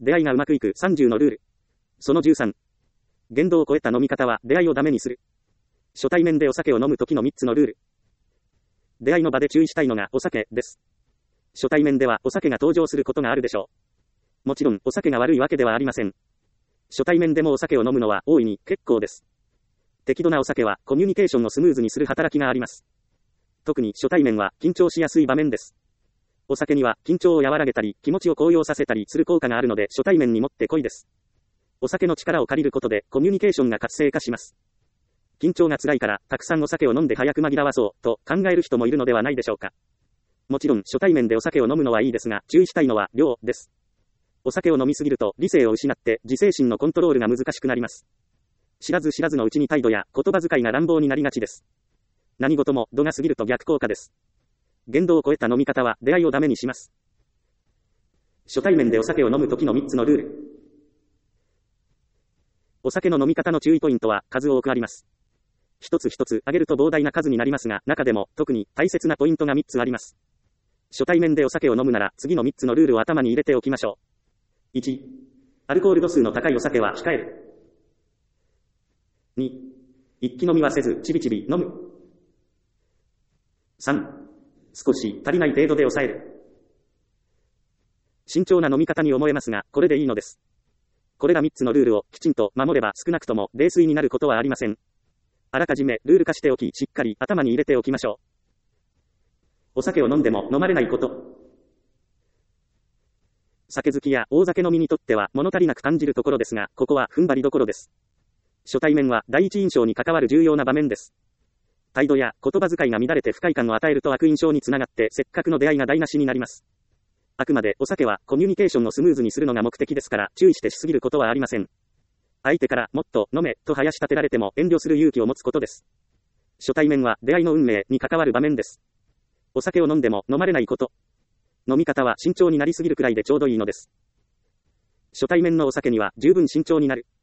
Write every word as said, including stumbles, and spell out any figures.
出会いがうまくいくさんじゅうのルール。そのじゅうさん。限度を超えた飲み方は出会いをダメにする。初対面でお酒を飲む時のみっつのルール。出会いの場で注意したいのがお酒です。初対面ではお酒が登場することがあるでしょう。もちろんお酒が悪いわけではありません。初対面でもお酒を飲むのは大いに結構です。適度なお酒はコミュニケーションをスムーズにする働きがあります。特に初対面は緊張しやすい場面です。お酒には緊張を和らげたり気持ちを高揚させたりする効果があるので初対面にもってこいです。お酒の力を借りることでコミュニケーションが活性化します。緊張が辛いからたくさんお酒を飲んで早く紛らわそうと考える人もいるのではないでしょうか。もちろん初対面でお酒を飲むのはいいですが注意したいのは量です。お酒を飲みすぎると理性を失って自制心のコントロールが難しくなります。知らず知らずのうちに態度や言葉遣いが乱暴になりがちです。何事も度が過ぎると逆効果です。限度を超えた飲み方は出会いをダメにします。初対面でお酒を飲む時のみっつのルール。お酒の飲み方の注意ポイントは数多くあります。一つ一つ挙げると膨大な数になりますが、中でも特に大切なポイントがみっつあります。初対面でお酒を飲むなら次のみっつのルールを頭に入れておきましょう。いち、アルコール度数の高いお酒は控える。に、一気飲みはせずちびちび飲む。さん、少し足りない程度で抑える。慎重な飲み方に思えますが、これでいいのです。これらみっつのルールをきちんと守れば少なくとも泥酔になることはありません。あらかじめルール化しておき、しっかり頭に入れておきましょう。お酒を飲んでも飲まれないこと。酒好きや大酒飲みにとっては物足りなく感じるところですが、ここは踏ん張りどころです。初対面は第一印象に関わる重要な場面です。態度や言葉遣いが乱れて不快感を与えると悪印象につながってせっかくの出会いが台無しになります。あくまでお酒はコミュニケーションをスムーズにするのが目的ですから注意してしすぎることはありません。相手からもっと飲めと囃し立てられても遠慮する勇気を持つことです。初対面は出会いの運命に関わる場面です。お酒を飲んでも飲まれないこと。飲み方は慎重になりすぎるくらいでちょうどいいのです。初対面のお酒には十分慎重になる。